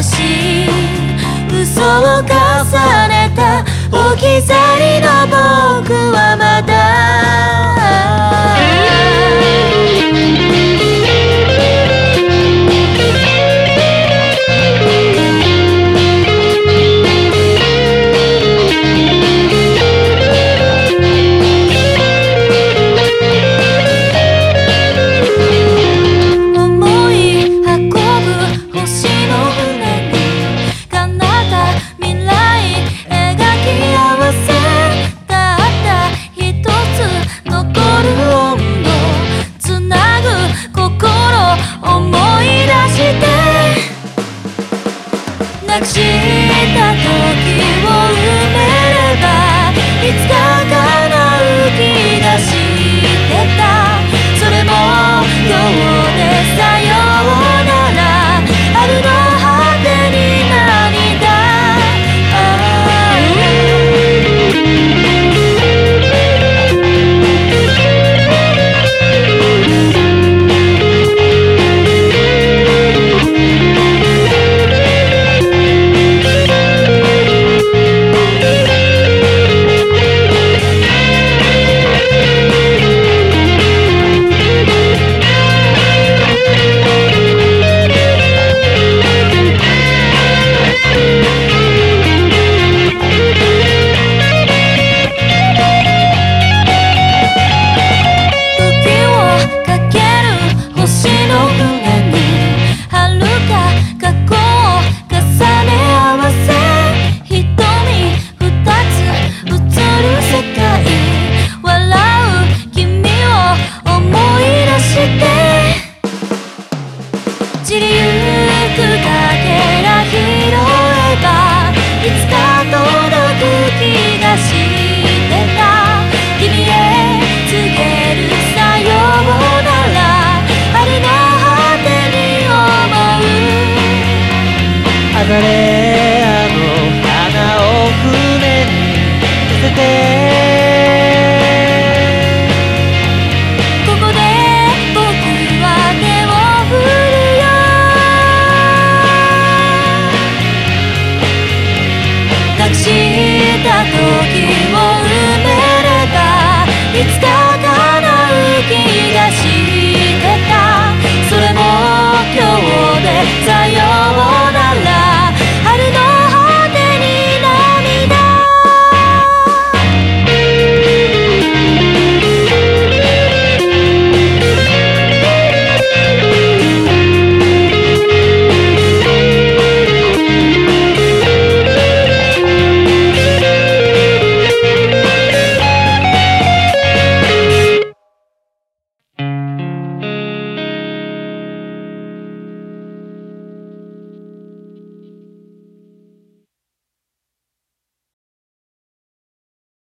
し嘘を重ねた置き去りの僕はまだなくした時を埋めればいつか叶う気がしてたそれも今日でさようなら春の果てに涙散りゆくかけら拾えばいつか届く気がしてた君へ告げるさようなら春の果てに思う